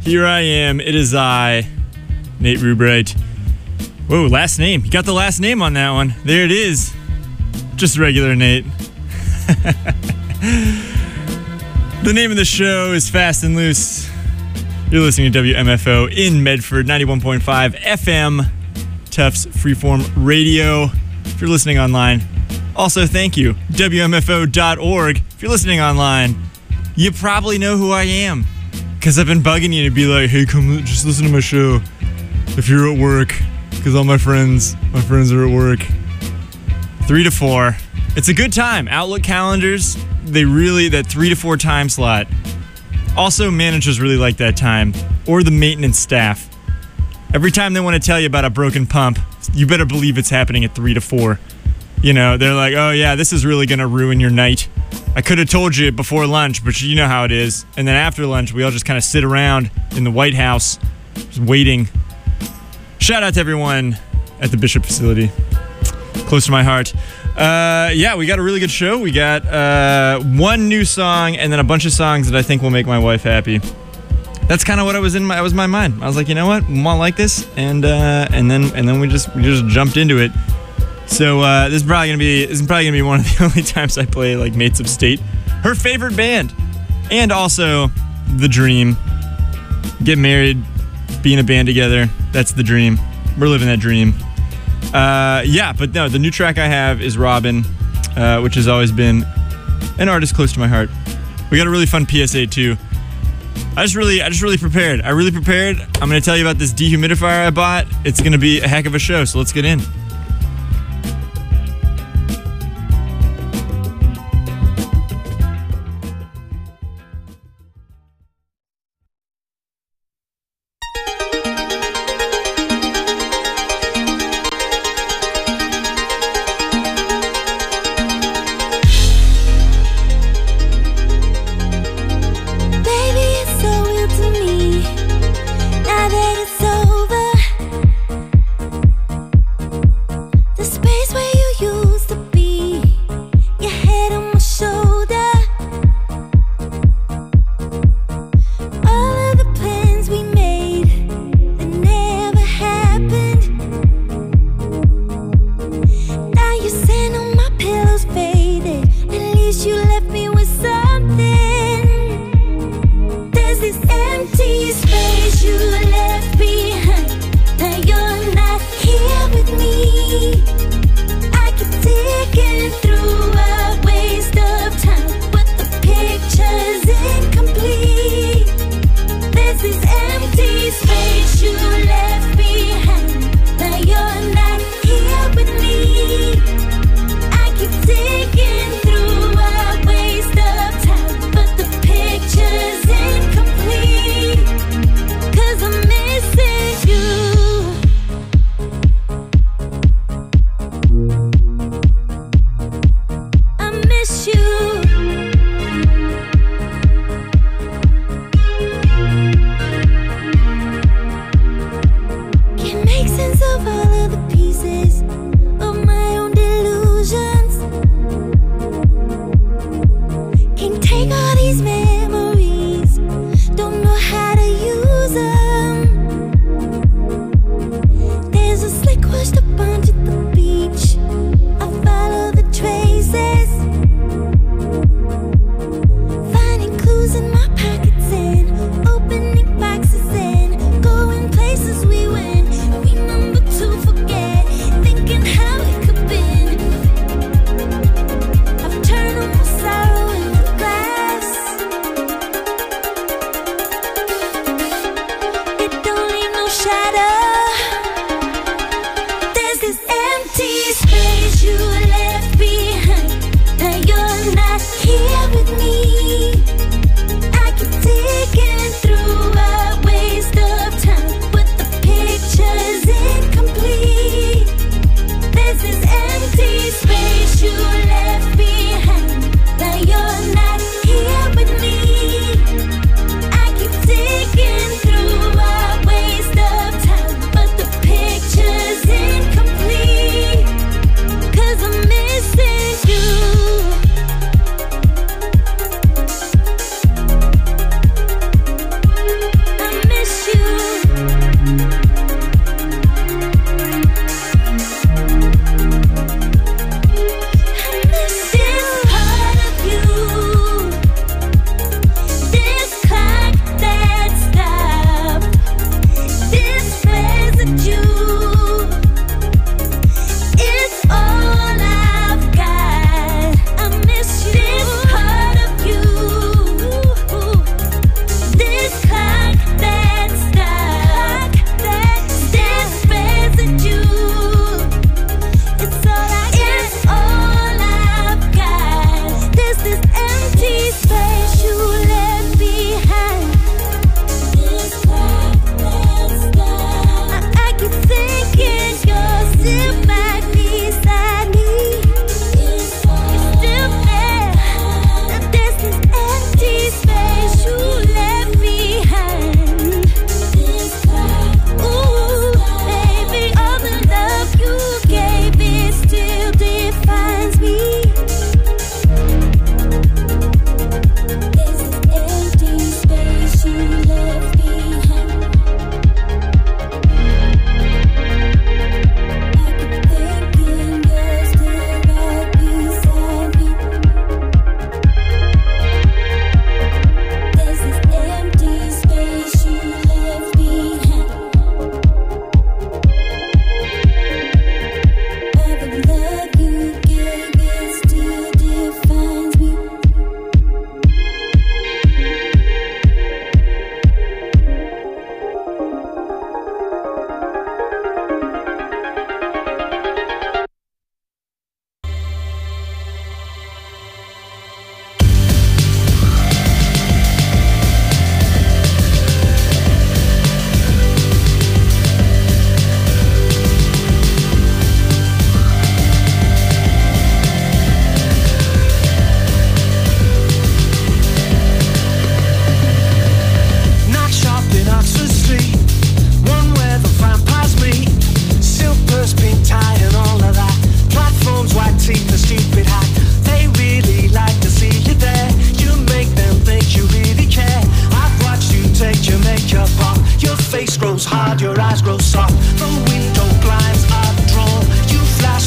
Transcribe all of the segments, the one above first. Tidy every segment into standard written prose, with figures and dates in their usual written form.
Here I am. It is I, Nate Rubright. Whoa, last name. You got the last name on that one. There it is. Just regular Nate. The name of the show is Fast and Loose. You're listening to WMFO in Medford, 91.5 FM, Tufts Freeform Radio. If you're listening online, also thank you, WMFO.org. If you're listening online, you probably know who I am, because I've been bugging you to be like, hey, come just listen to my show if you're at work, because all my friends are at work. 3 to 4. It's a good time. Outlook calendars, that 3 to 4 time slot. Also, managers really like that time, or the maintenance staff. Every time they want to tell you about a broken pump, you better believe it's happening at 3 to 4. You know, they're like, oh yeah, this is really going to ruin your night. I could have told you before lunch, but you know how it is. And then after lunch, we all just kind of sit around in the White House, just waiting. Shout out to everyone at the Bishop facility. Close to my heart. Yeah, we got a really good show. We got one new song and then a bunch of songs that I think will make my wife happy. That's kind of what was my mind. I was like, you know what, I want like this, and then we just jumped into it. So this is probably gonna be one of the only times I play like Mates of State, her favorite band, and also The Dream. Get married, be in a band together. That's the dream. We're living that dream. Yeah, but no, the new track I have is Robin, which has always been an artist close to my heart. We got a really fun PSA too. I just really prepared. I'm going to tell you about this dehumidifier I bought. It's going to be a heck of a show, so let's get in. Now that it's over,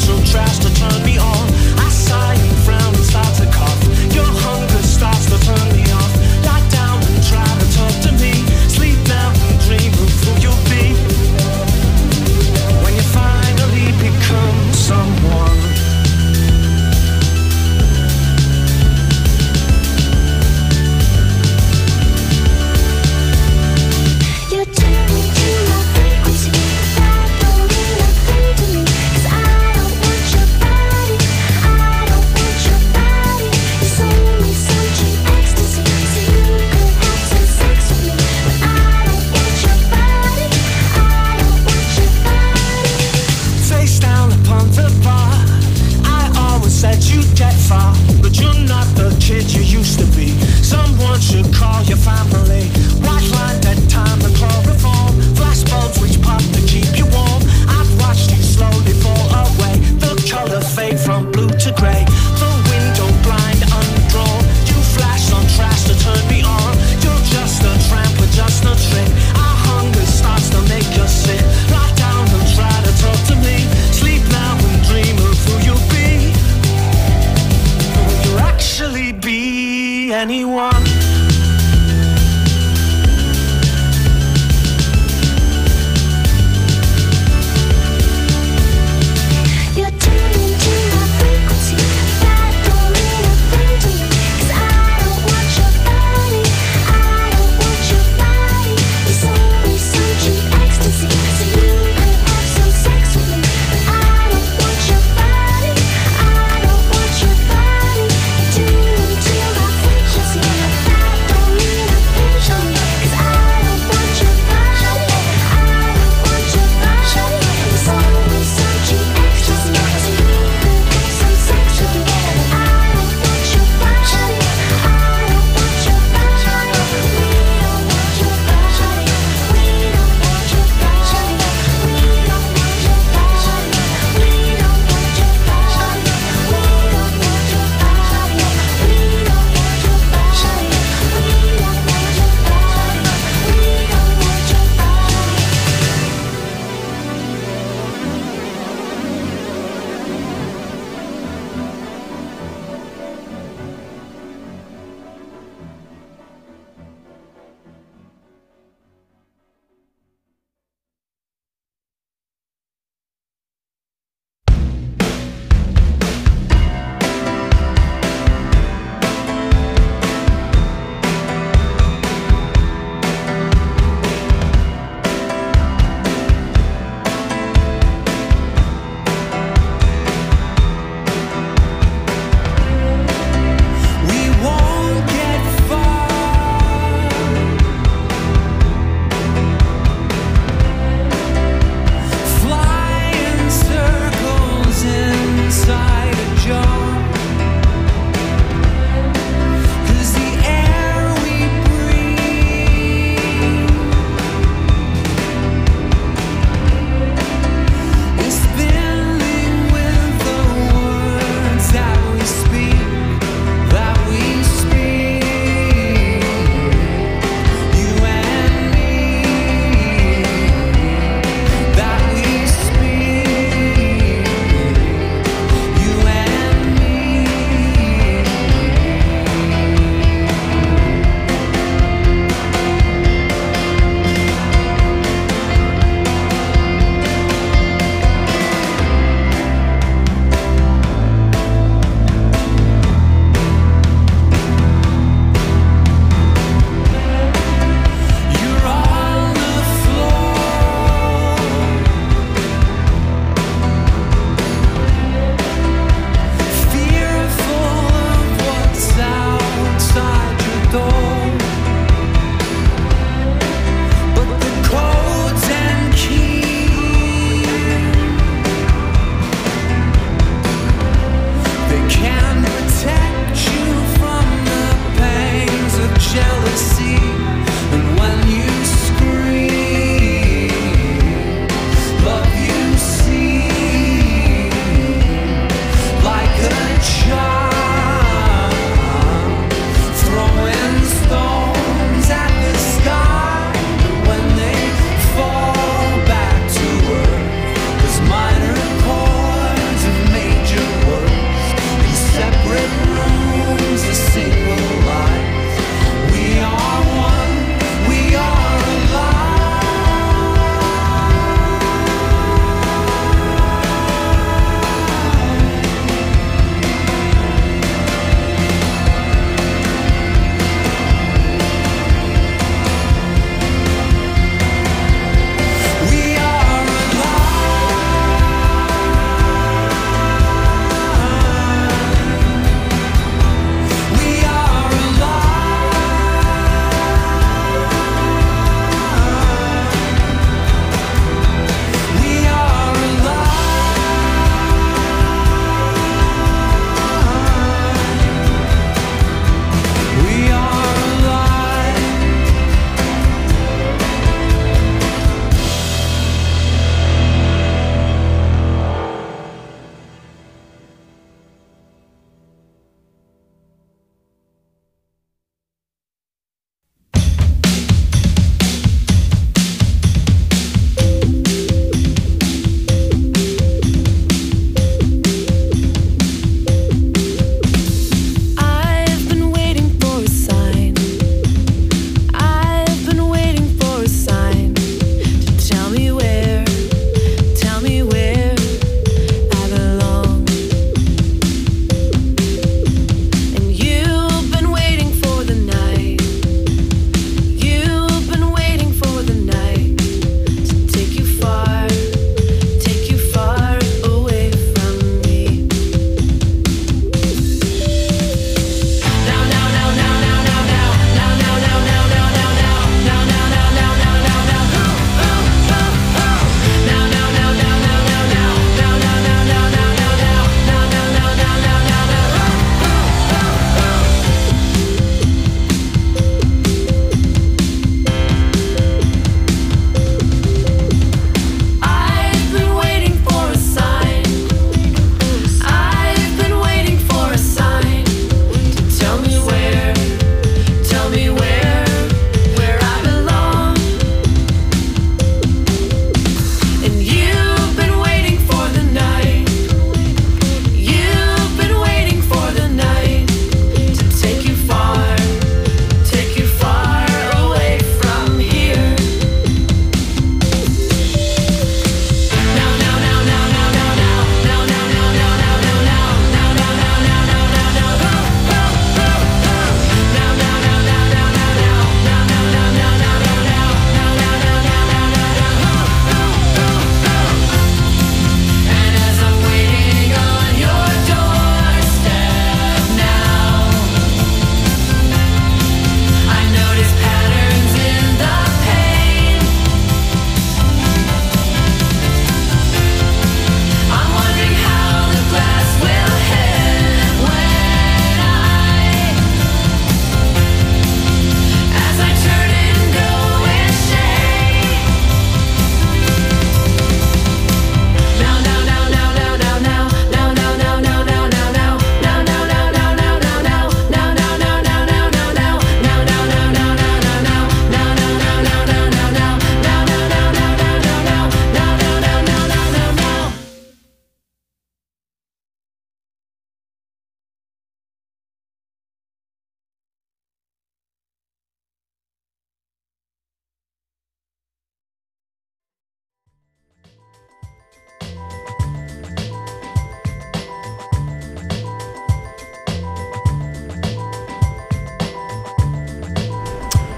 Frequency, that don't mean nothing to me, 'cause I don't want your body.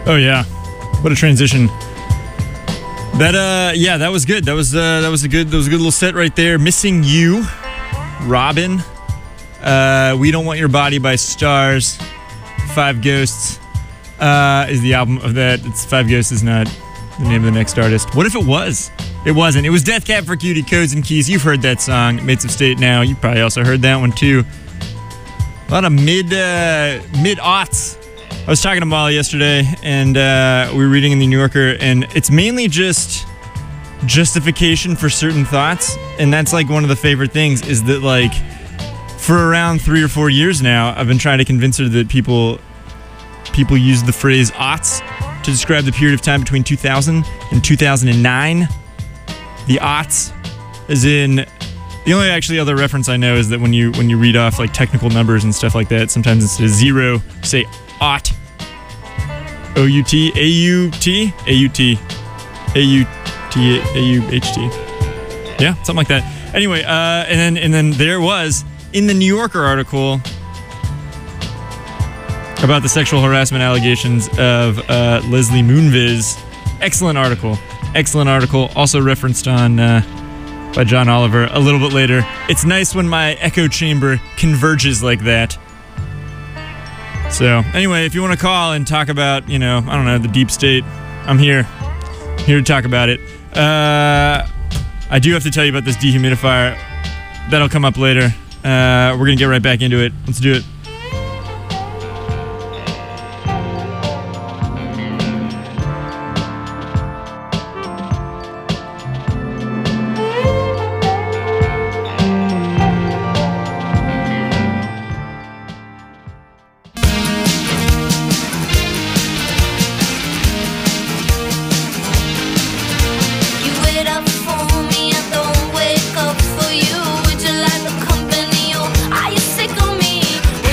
Oh yeah, what a transition. That was good. That was a good little set right there. Missing You, Robin. We Don't Want Your Body by Stars. Five Ghosts is the album of that. It's Five Ghosts is not the name of the next artist. What if it was? It wasn't. It was Death Cab for Cutie, Codes and Keys. You've heard that song. Mates of State Now. You probably also heard that one too. A lot of mid-aughts. I was talking to Molly yesterday, and we were reading in the New Yorker, and it's mainly just justification for certain thoughts, and that's like one of the favorite things is that like for around 3 or 4 years now, I've been trying to convince her that people use the phrase aughts to describe the period of time between 2000 and 2009. The aughts, as in, the only actually other reference I know is that when you read off like technical numbers and stuff like that, sometimes instead of zero, say aught. O-U-T, A-U-T, A-U-T, A-U-T, A-U-H-T. Yeah, something like that. Anyway, and then there was, in the New Yorker article about the sexual harassment allegations of Leslie Moonves. Excellent article. Also referenced on by John Oliver a little bit later. It's nice when my echo chamber converges like that. So, anyway, if you want to call and talk about, I don't know, the deep state, I'm here to talk about it. I do have to tell you about this dehumidifier. That'll come up later. We're going to get right back into it. Let's do it. Are you sick of me?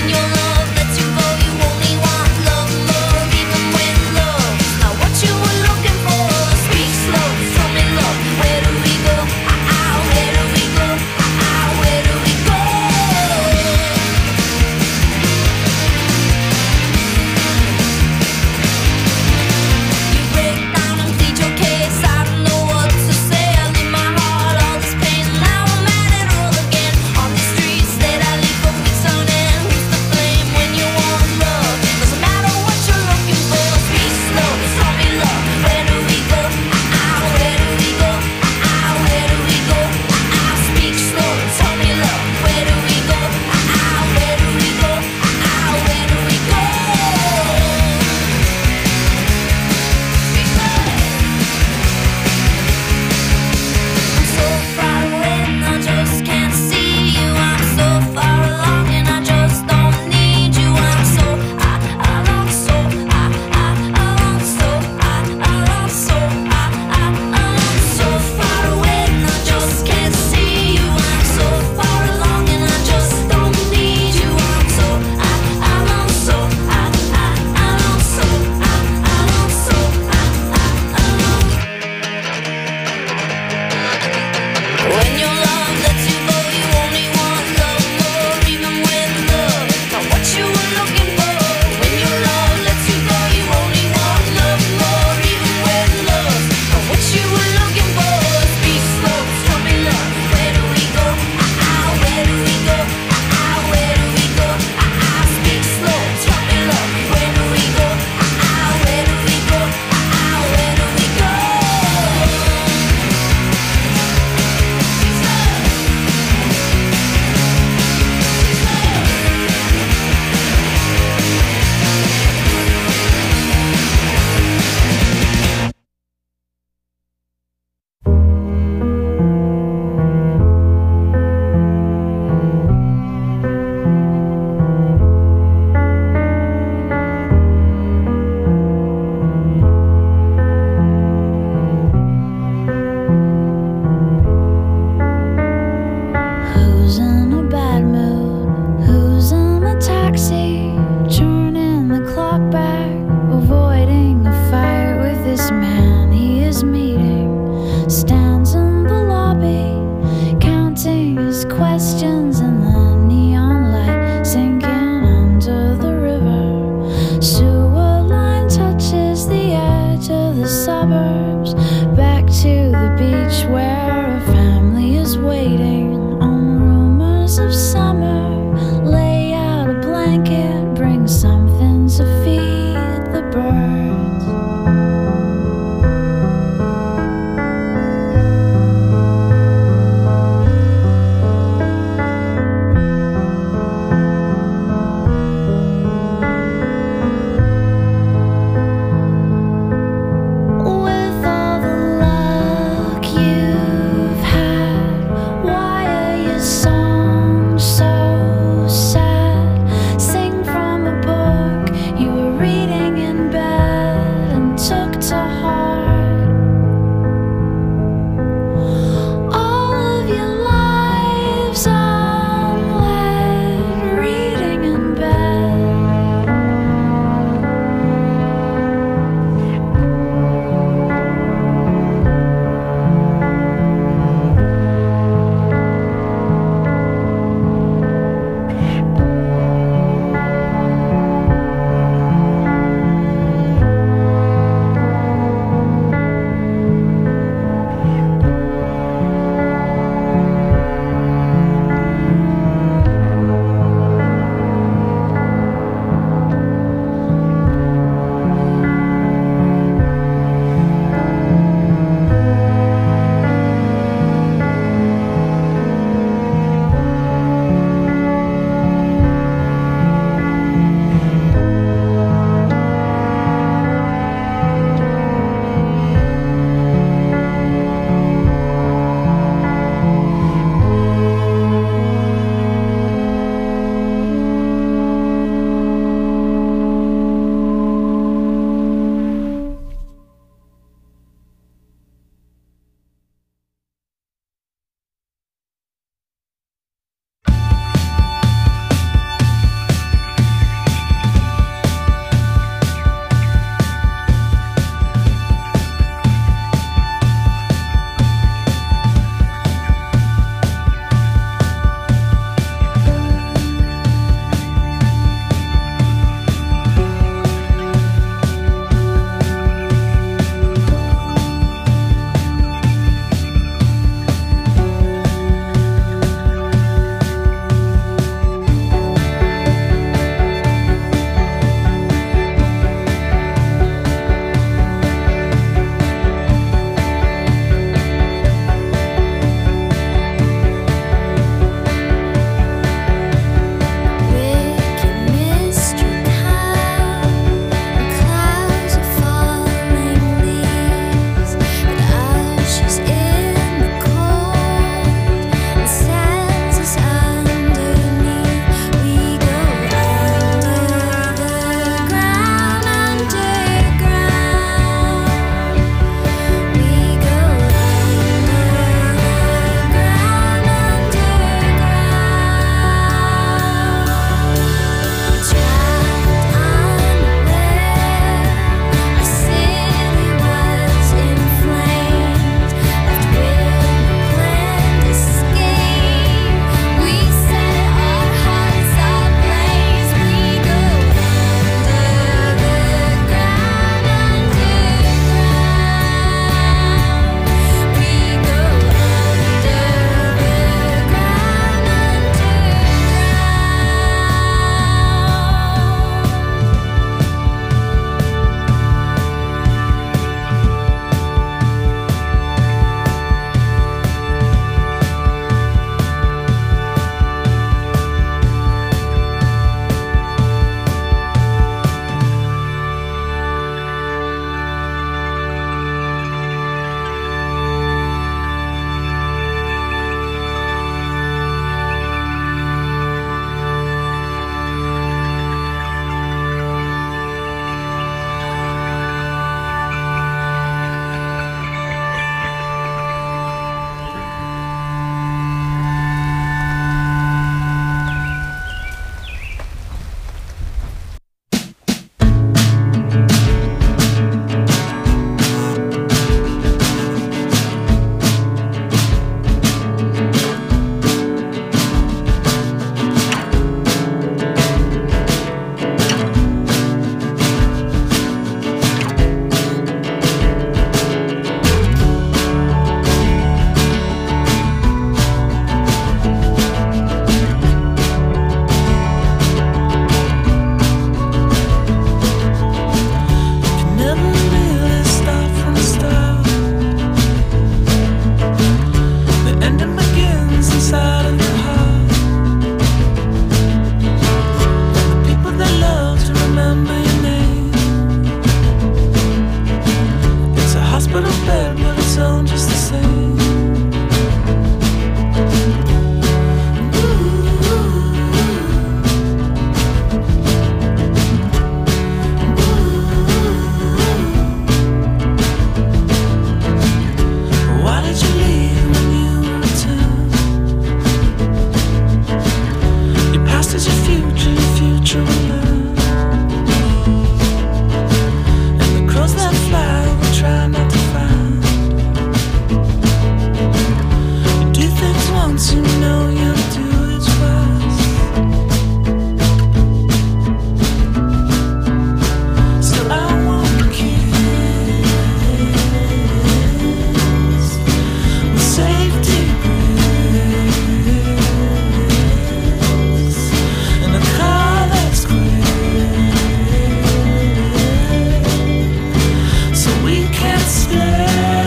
once you know you do it fast. Still I won't kiss with safety brakes in a car that's quick, so we can't stay.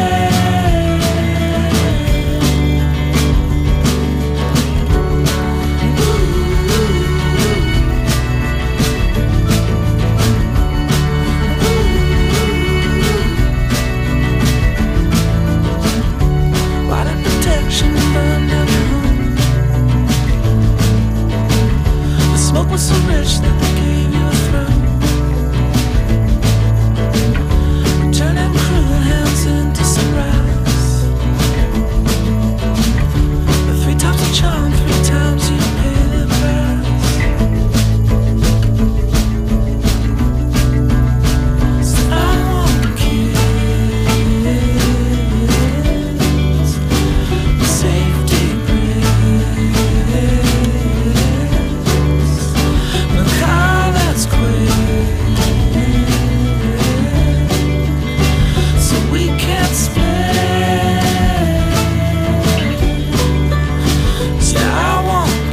Smoke was so rich that they gave you a throne. Turning cruel hands into sunrise. The 3 times a charm, 3 times you pay the price. So I won't kiss with safety that's quick, so we can't split. Yeah, I won't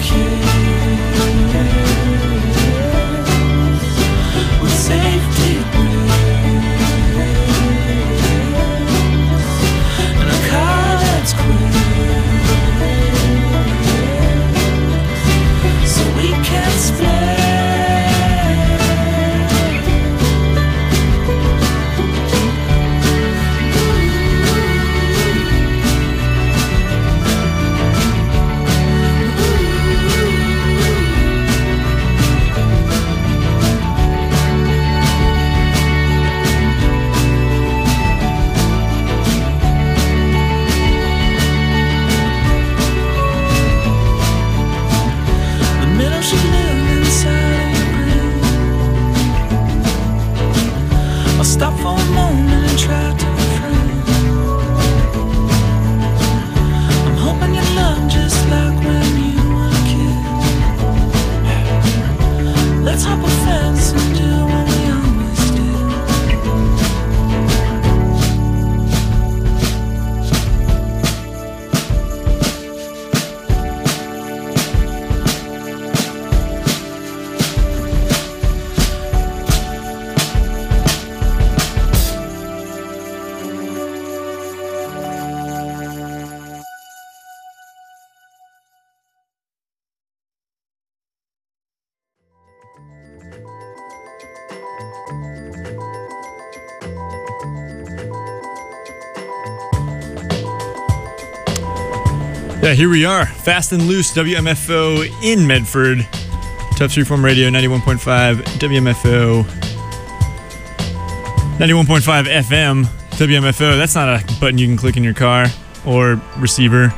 kiss with safety brakes in a car that's quick, so we can't split. I'll stop for a moment and try to refrain. I'm hoping you love just like when you were a kid. Let's hop a fence and do what we always Yeah, here we are. Fast and Loose, WMFO in Medford. Tufts Freeform Radio, 91.5 WMFO. 91.5 FM, WMFO. That's not a button you can click in your car or receiver.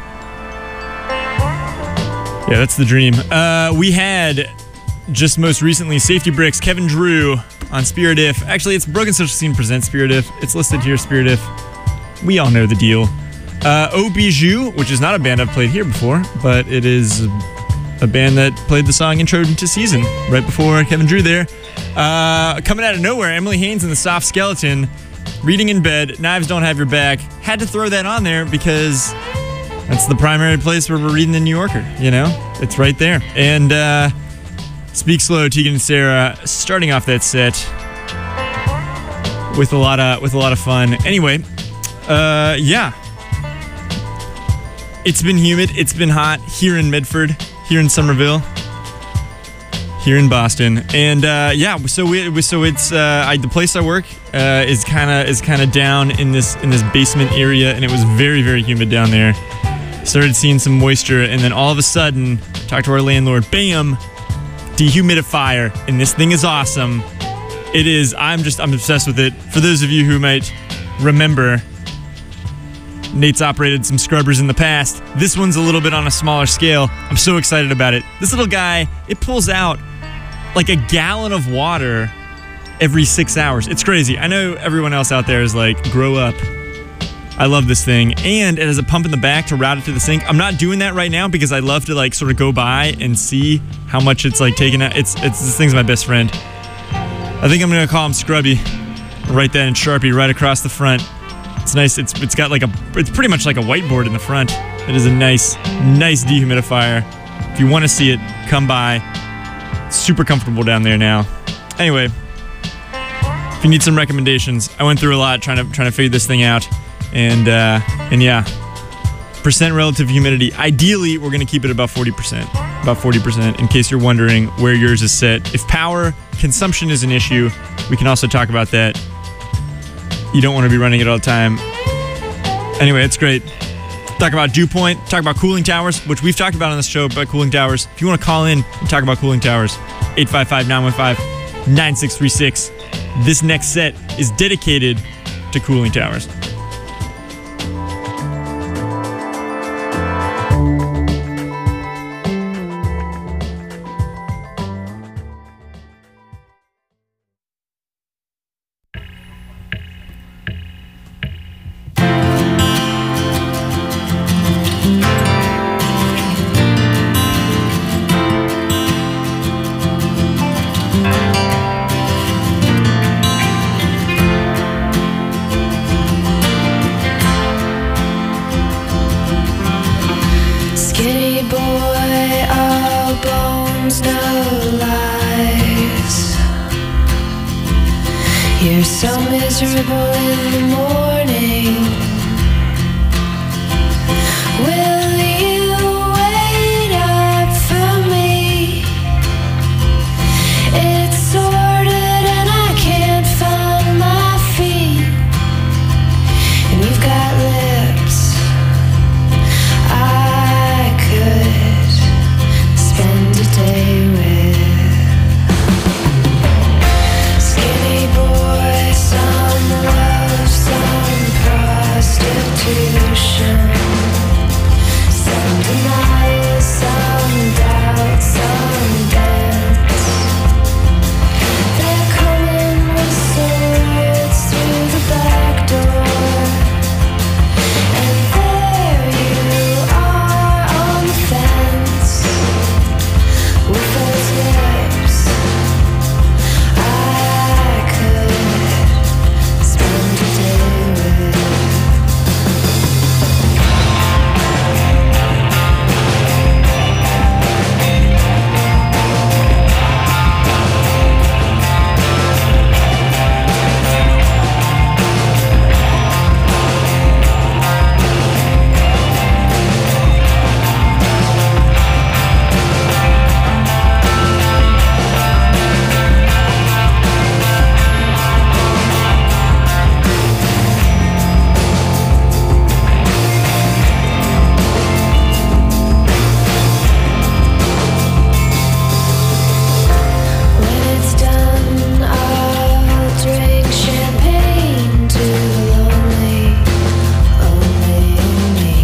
Yeah, that's the dream. We had just most recently Safety Bricks, Kevin Drew on Spirit If. Actually, it's Broken Social Scene presents Spirit If. It's listed here, Spirit If. We all know the deal. Au Bijou, which is not a band I've played here before, but it is a band that played the song Intro to Season right before Kevin Drew there. Coming out of nowhere, Emily Haynes and the Soft Skeleton, Reading in Bed, Knives Don't Have Your Back. Had to throw that on there because that's the primary place where we're reading the New Yorker, you know? It's right there. And Speak Slow, Tegan and Sarah, starting off that set with a lot of fun. Anyway, yeah. It's been humid. It's been hot here in Medford, here in Somerville, here in Boston, and yeah. So it's the place I work is kind of down in this basement area, and it was very, very humid down there. Started seeing some moisture, and then all of a sudden, talked to our landlord. Bam, dehumidifier, and this thing is awesome. It is. I'm obsessed with it. For those of you who might remember, Nate's operated some scrubbers in the past. This one's a little bit on a smaller scale. I'm so excited about it. This little guy, it pulls out like a gallon of water every 6 hours. It's crazy. I know everyone else out there is like, grow up. I love this thing. And it has a pump in the back to route it to the sink. I'm not doing that right now because I love to like sort of go by and see how much it's like taking out. It's this thing's my best friend. I think I'm gonna call him Scrubby. Write that in Sharpie right across the front. It's nice. It's got like it's pretty much like a whiteboard in the front. It is a nice dehumidifier. If you want to see it, come by. It's super comfortable down there now. Anyway, if you need some recommendations, I went through a lot trying to figure this thing out, and yeah, percent relative humidity. Ideally, we're gonna keep it about 40%. In case you're wondering where yours is set. If power consumption is an issue, we can also talk about that. You don't want to be running it all the time. Anyway, it's great. Talk about dew point, talk about cooling towers, which we've talked about on this show about cooling towers. If you want to call in and talk about cooling towers, 855-915-9636. This next set is dedicated to cooling towers. You're so miserable in the morning. Will you wait up for me? It's sorted and I can't find my feet. And you've got lips I could spend a day with. Skinny boy, some love, some prostitution, some denial, some doubt, some dance. They're coming with swords through the back door, and there you are on the fence with those lips I could spend a day with. When it's done, I'll drink champagne to lonely, only me.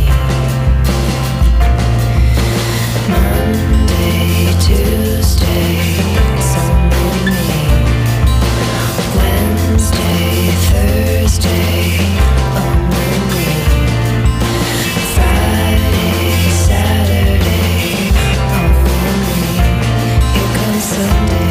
Monday, Tuesday, it's only me. Wednesday, Thursday, only me. Friday, Saturday, only me. Here comes Sunday.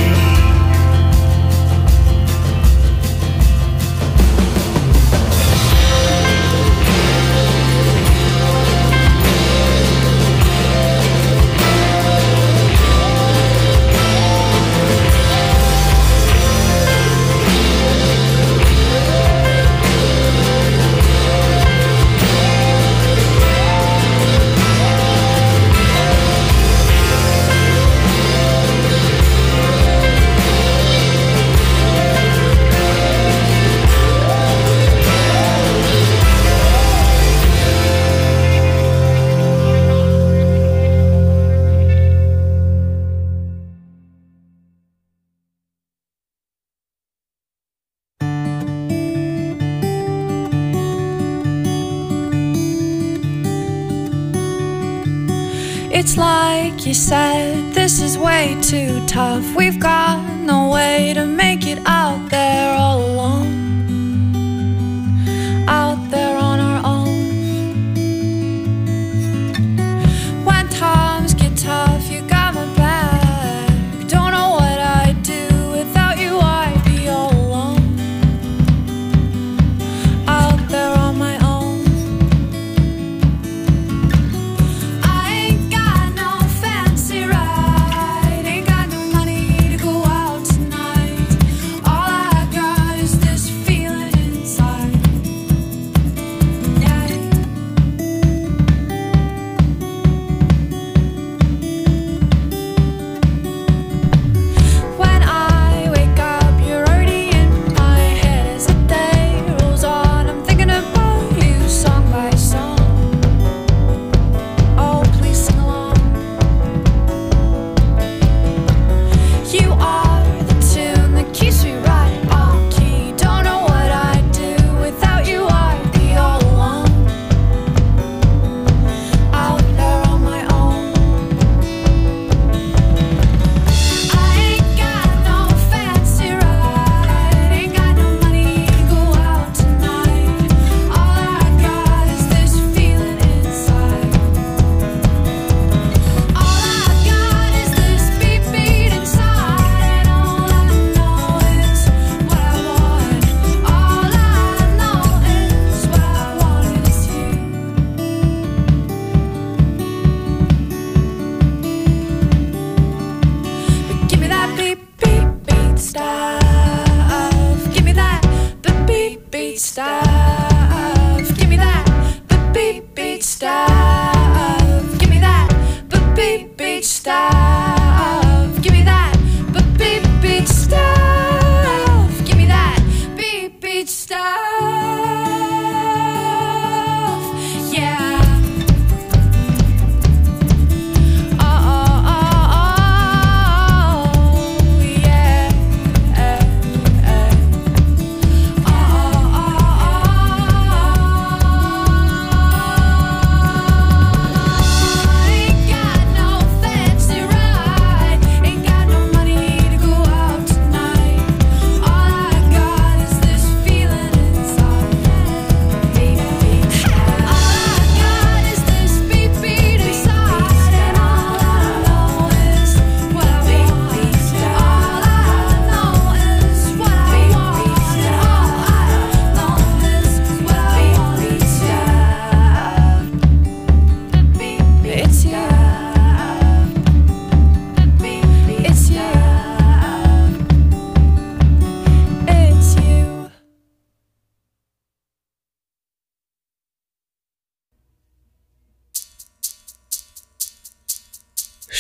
It's like you said, this is way too tough. We've got no way to make it out there all alone. Out there on our own.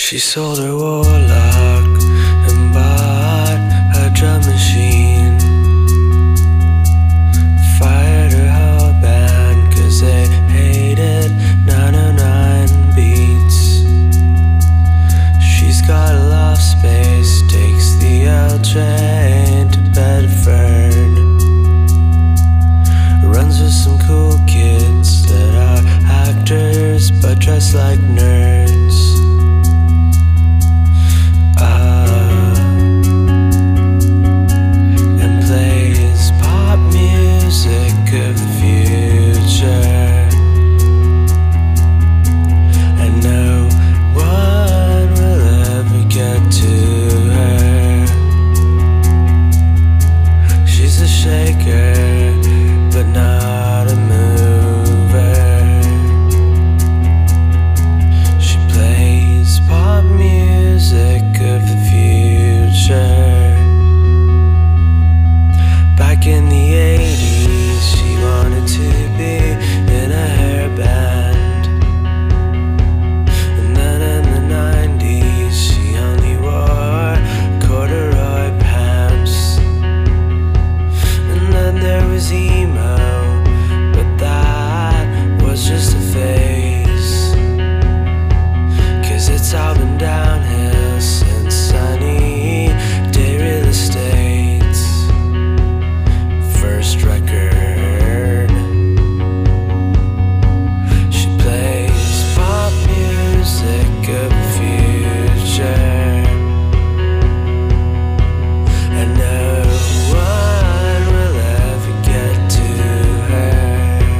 She sold her warlock and bought a drum machine. Fired her whole band 'cause they hated 909 beats. She's got a loft space, takes the L train to Bedford. Runs with some cool kids that are actors but dress like nerds. And plays pop music of the future. And no one will ever get to her. She's a shaker, but not a mover. She plays pop music of the future. Back in the 80s, she wanted to be in a hair band. And then in the 90s, she only wore corduroy pants. And then there was emo, but that was just a phase. 'Cause it's all been downhill since Sunny Day Real Estate's first record. She plays pop music of the future. And no one will ever get to her.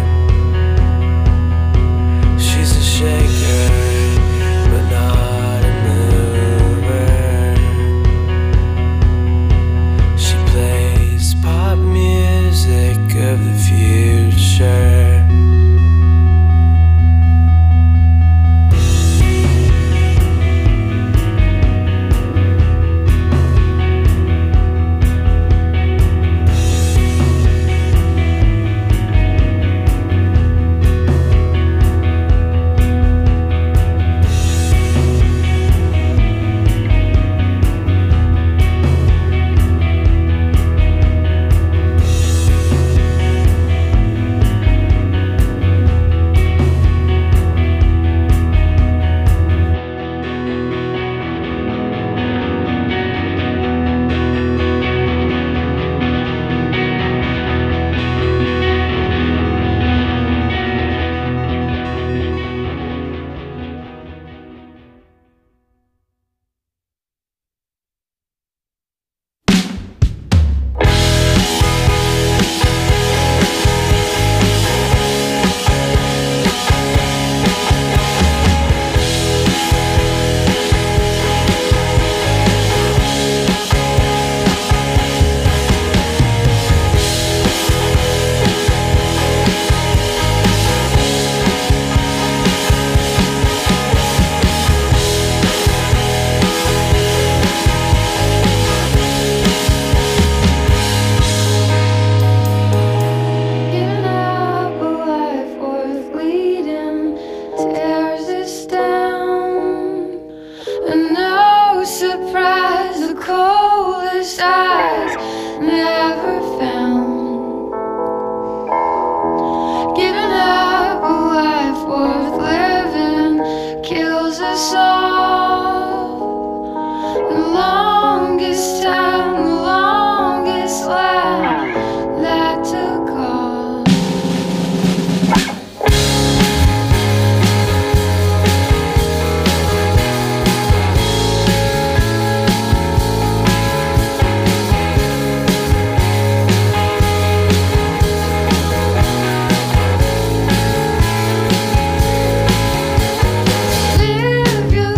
She's a shaker, but not a mover. She plays pop music of the future. Giving up a life worth leading tears us down. And no surprise, the coldest eyes never found. Giving up a life worth living kills us all. The longest time, the longest laugh that took off. Live your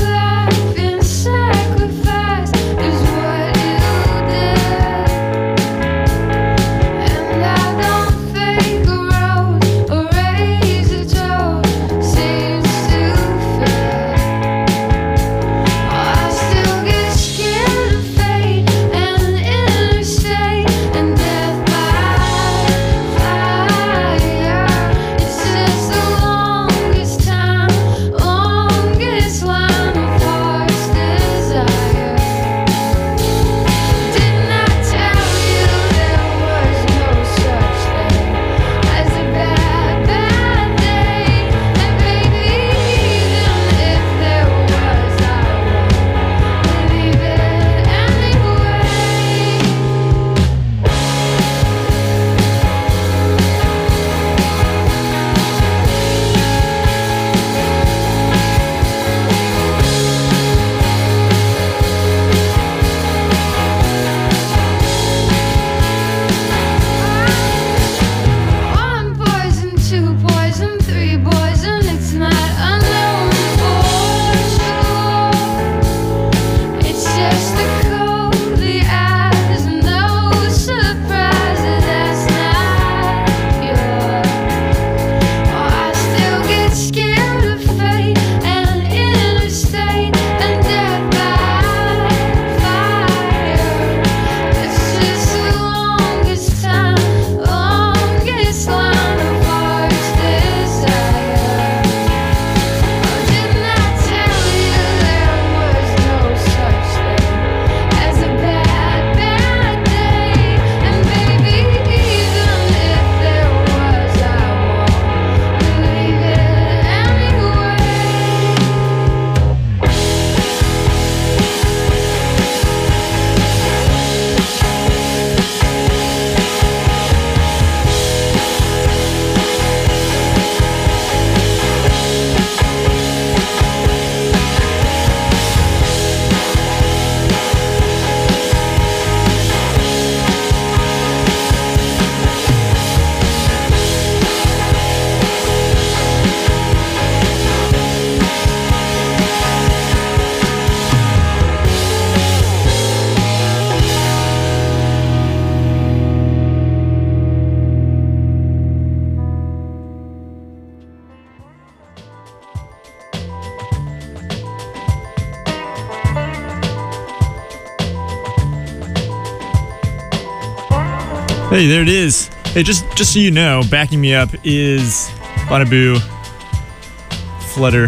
Hey, there it is. Hey, just so you know, backing me up is Bonnaboo Flutter.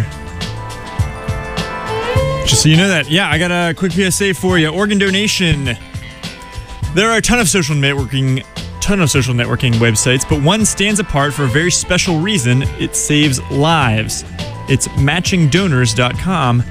Just so you know that. Yeah, I got a quick PSA for you. Organ donation. There are a ton of social networking websites, but one stands apart for a very special reason. It saves lives. It's matchingdonors.com.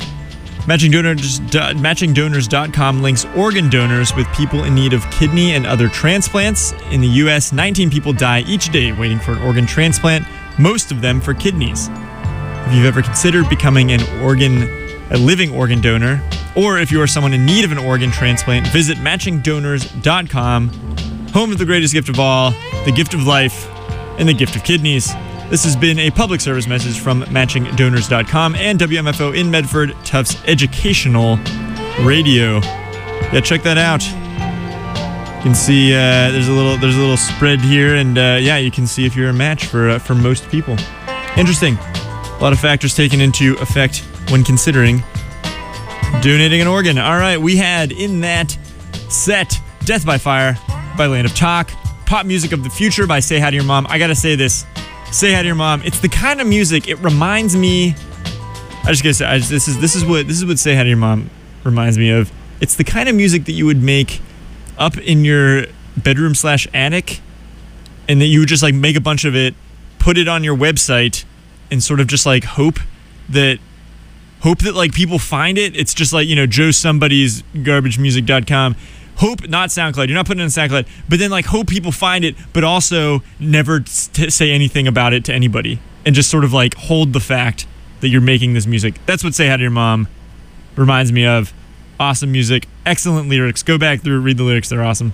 Matchingdonors.com links organ donors with people in need of kidney and other transplants. In the U.S., 19 people die each day waiting for an organ transplant, most of them for kidneys. If you've ever considered becoming a living organ donor, or if you are someone in need of an organ transplant, visit matchingdonors.com, home of the greatest gift of all, the gift of life, and the gift of kidneys. This has been a public service message from matchingdonors.com and WMFO in Medford, Tufts Educational Radio. Yeah, check that out. You can see there's a little spread here, and yeah, you can see if you're a match for most people. Interesting. A lot of factors taken into effect when considering donating an organ. All right, we had in that set Death by Fire by Land of Talk, Pop Music of the Future by Say Hi to Your Mom. I gotta say this. Say Hi to Your Mom. It's the kind of music, it reminds me, this is what Say Hi to Your Mom reminds me of. It's the kind of music that you would make up in your bedroom / attic, and that you would just like make a bunch of it, put it on your website, and sort of just like hope that like people find it. It's just like, Joe Somebody's garbagemusic.com. Hope, not SoundCloud. You're not putting it on SoundCloud, but then like hope people find it, but also never say anything about it to anybody, and just sort of like hold the fact that you're making this music. That's what Say Hi to Your Mom reminds me of. Awesome music, excellent lyrics. Go back through, read the lyrics. They're awesome.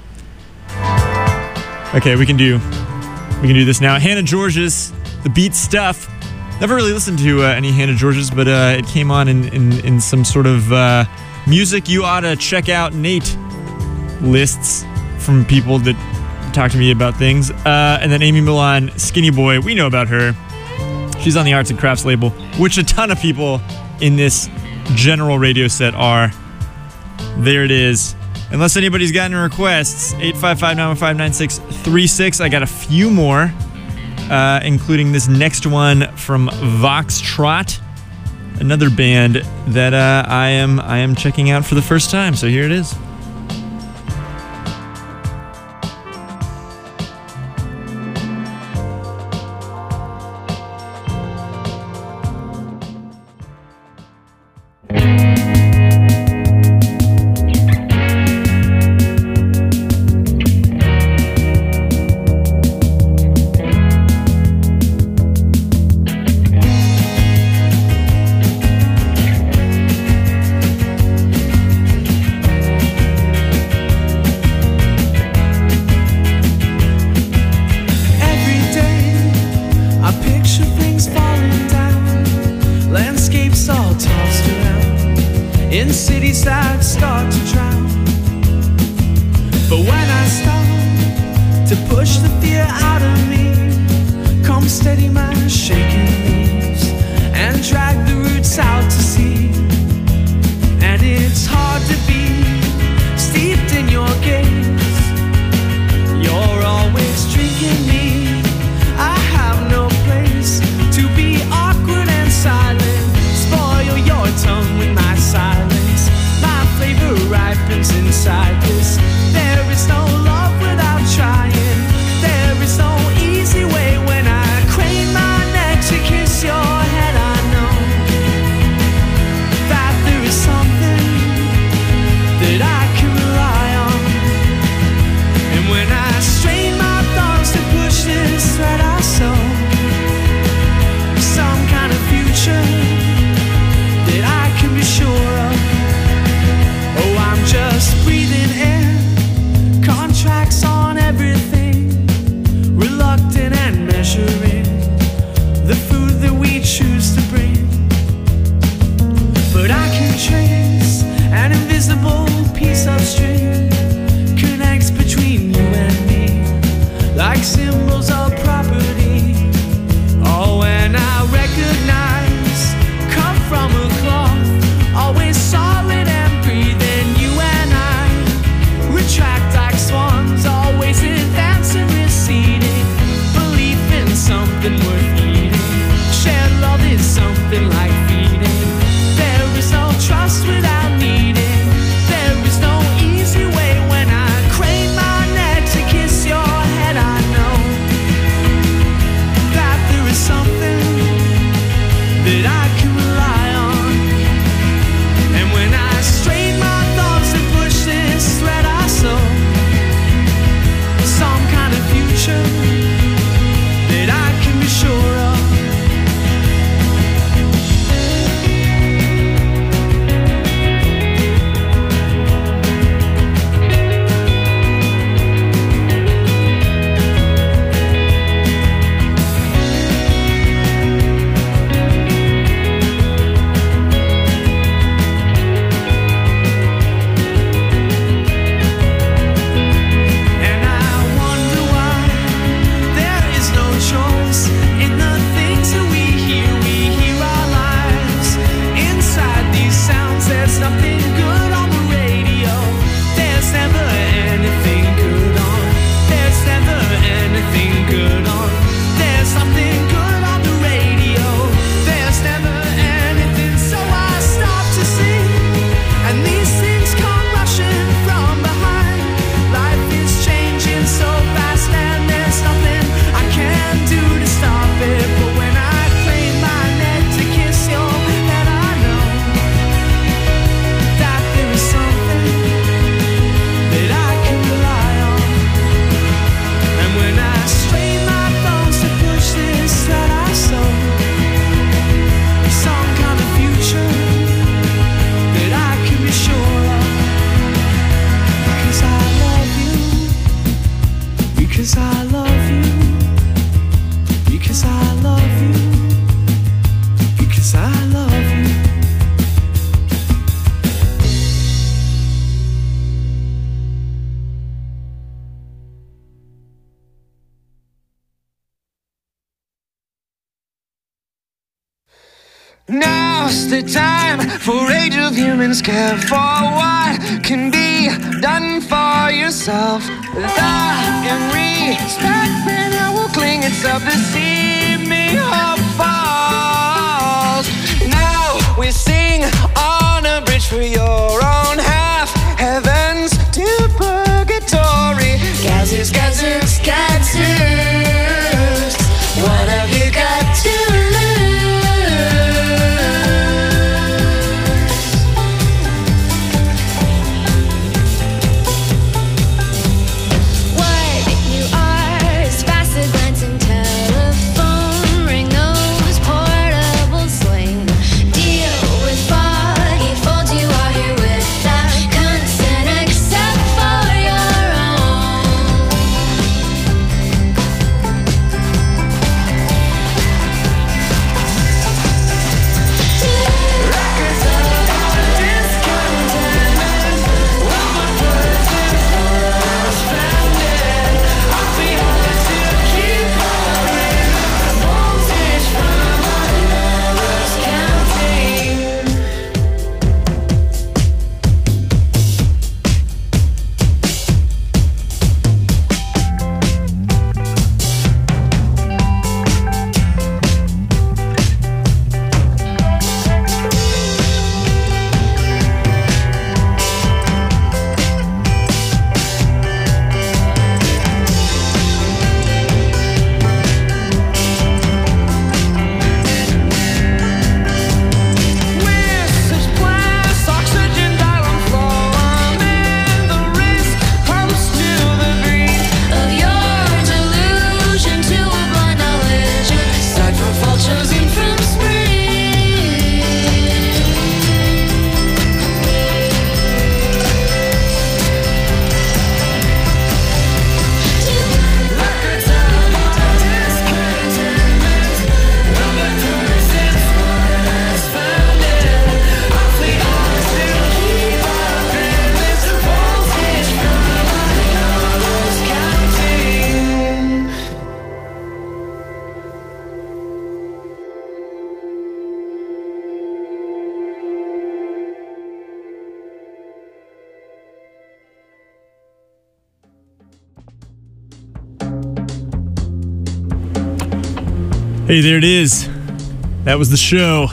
Okay, we can do this now. Hannah George's The Beat Stuff. Never really listened to any Hannah George's, but it came on in some sort of music you ought to check out, Nate lists from people that talk to me about things. And then Amy Milan, Skinny Boy. We know about her. She's on the Arts and Crafts label, which a ton of people in this general radio set are. There it is. Unless anybody's got any requests, 855-915-9636. I got a few more, including this next one from Voxtrot, another band that I am checking out for the first time. So here it is. Now's the time for Age of Humans. Care for what can be done for yourself. Love and respect, and I will cling itself to see me hope falls. Now we sing on a bridge for your own half. Heavens to purgatory. Gazzers, gazzers, gazzers. What have you got to lose? Hey, there it is. That was the show.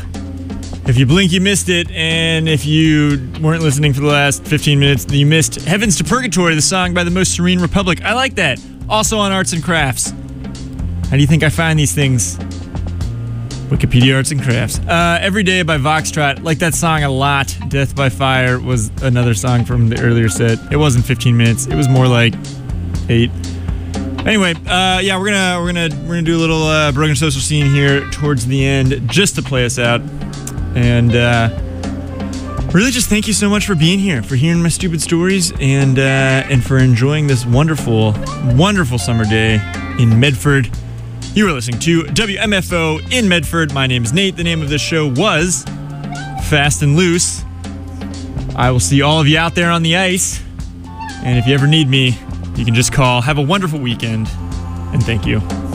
If you blink, you missed it. And if you weren't listening for the last 15 minutes, you missed Heavens to Purgatory, the song by the Most Serene Republic. I like that. Also on Arts and Crafts. How do you think I find these things? Wikipedia Arts and Crafts. Every Day by Voxtrot. Like that song a lot. Death by Fire was another song from the earlier set. It wasn't 15 minutes. It was more like 8. Anyway, yeah, we're gonna do a little Broken Social Scene here towards the end, just to play us out, and really just thank you so much for being here, for hearing my stupid stories, and for enjoying this wonderful, wonderful summer day in Medford. You are listening to WMFO in Medford. My name is Nate. The name of this show was Fast and Loose. I will see all of you out there on the ice, and if you ever need me, you can just call. Have a wonderful weekend, and thank you.